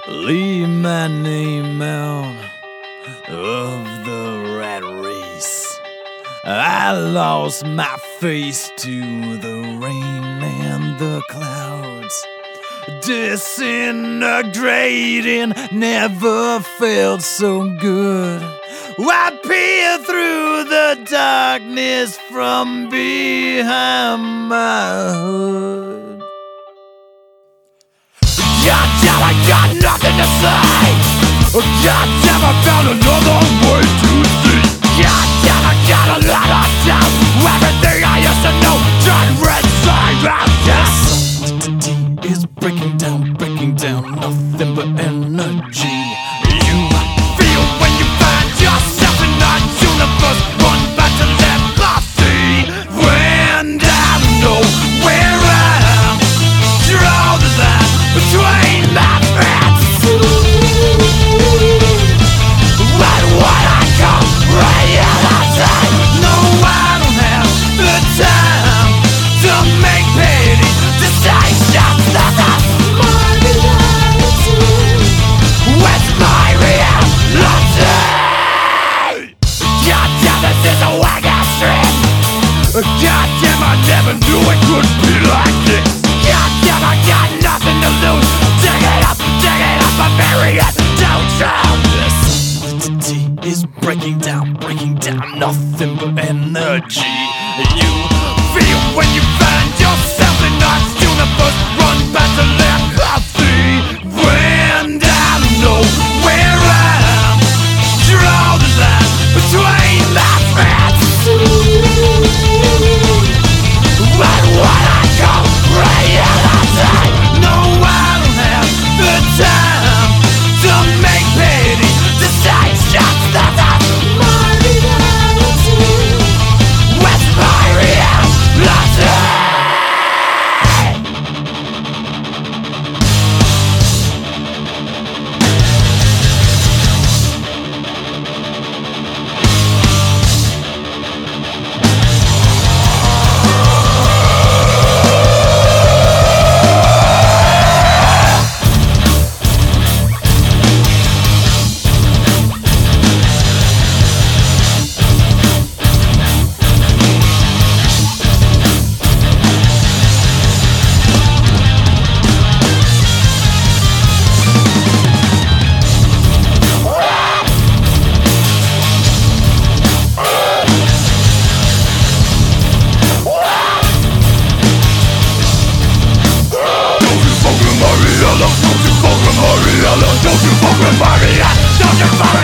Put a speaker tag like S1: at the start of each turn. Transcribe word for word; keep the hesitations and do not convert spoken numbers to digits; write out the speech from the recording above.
S1: Leave my name out of the rat race. I lost my face to the rain and the clouds. Disintegrating never felt so good. I peer through the darkness from behind my hood. God damn, I got nothing to say. God damn, I found another way to see. God damn, I got a lot of doubt. Everything I used to know turned red side out. Yes, solidity is breaking down, breaking down, nothing but energy. You feel when you find yourself in our universe, run back to empathy. When I know where I am, draw the line between my friends. What would I call reality? No, I don't have the time to make pity decisions. That's my reality. What's my reality? God damn, this is a whack-ass street. God damn, I never knew it could be like this. God damn, I got nothing to lose. Dig it up, dig it up, and bury it. Don't drown. This solidity is breaking down, breaking down, nothing but energy. You feel when you find yourself in our universe, run back to empathy. When I know where I am, draw the line between my friends. What would I call reality? No, I don't have the time to make pity decisions. That's my reality. What's my reality? Don't you fuck with Maria, don't you fuck with Maria, don't you fuck with